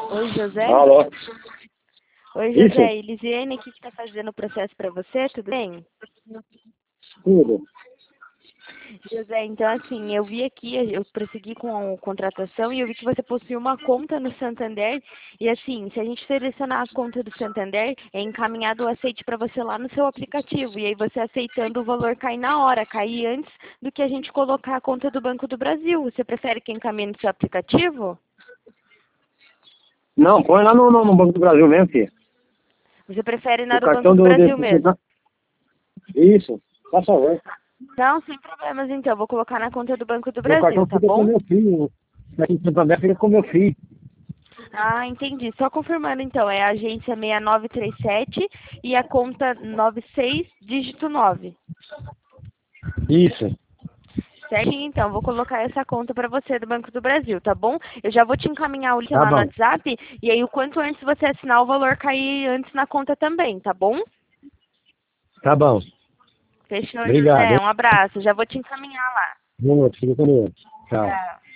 Oi, José. Alô? Oi, Isso? José. Elisiane aqui que está fazendo o processo para você, tudo bem? Tudo. José, então assim, eu vi aqui, eu prossegui com a contratação e eu vi que você possui uma conta no Santander e assim, se a gente selecionar a conta do Santander, é encaminhado o aceite para você lá no seu aplicativo e aí você aceitando o valor cai na hora, cai antes do que a gente colocar a conta do Banco do Brasil. Você prefere que encaminhe no seu aplicativo? Não, põe lá no Banco do Brasil mesmo, filho. Você prefere na O do Banco cartão do do... Brasil mesmo? Isso, por favor. Não, sem problemas então, vou colocar na conta do Banco do Meu Brasil, cartão tá fica com bom? meu filho. Aqui em Santander fica com meu filho. Ah, entendi. Só confirmando então, é a agência 6937 e a conta 96 dígito 9. Isso. Certinho, então, vou colocar essa conta para você do Banco do Brasil, tá bom? Eu já vou te encaminhar o link Tá lá no bom. WhatsApp e aí o quanto antes você assinar o valor cair antes na conta também, tá bom? Tá bom. Fechou, Obrigado, José? hein? Um abraço, já vou te encaminhar lá. Boa noite, fica com Deus. Tchau. Tchau.